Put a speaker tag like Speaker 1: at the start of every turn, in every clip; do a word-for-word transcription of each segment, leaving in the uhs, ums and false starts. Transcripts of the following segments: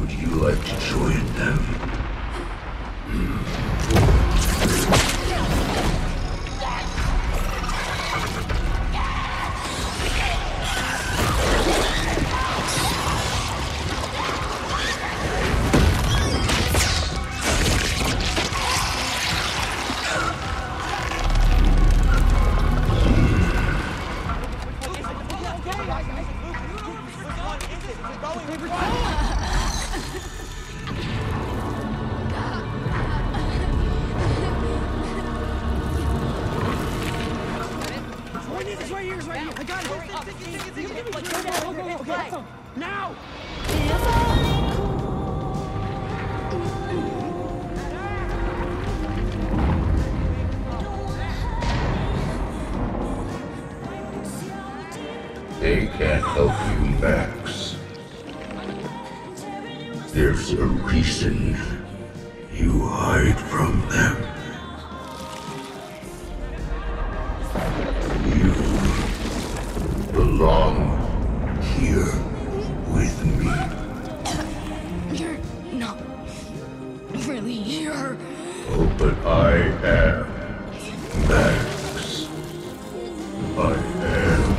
Speaker 1: Would you like to join them? They can't help you, Max. There's a reason you hide from them. You belong here with me.
Speaker 2: You're not really here.
Speaker 1: Oh, but I am, Max. I am.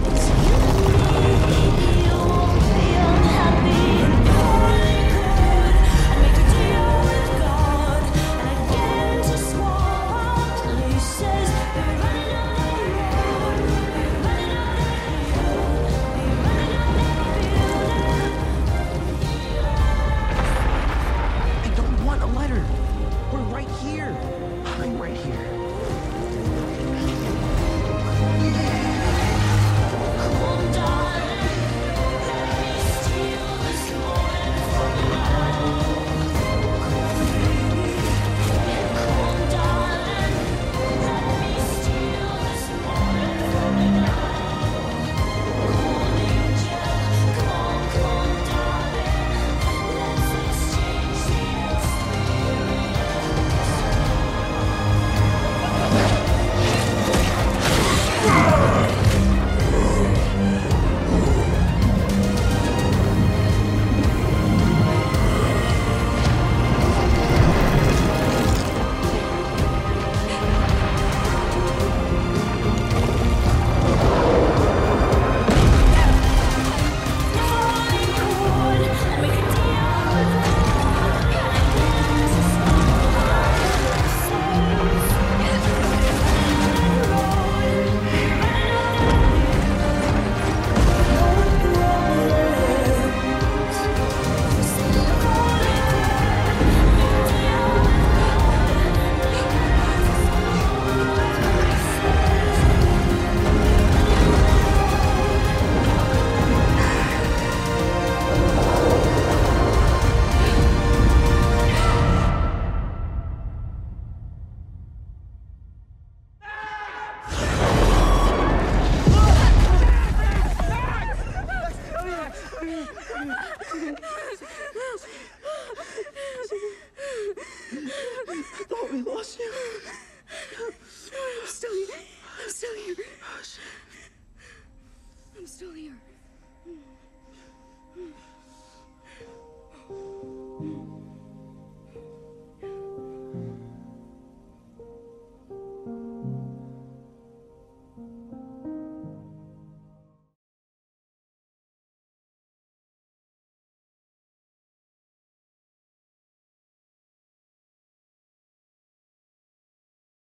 Speaker 3: thought we lost you.
Speaker 2: I'm still here. I'm still here. I'm still here.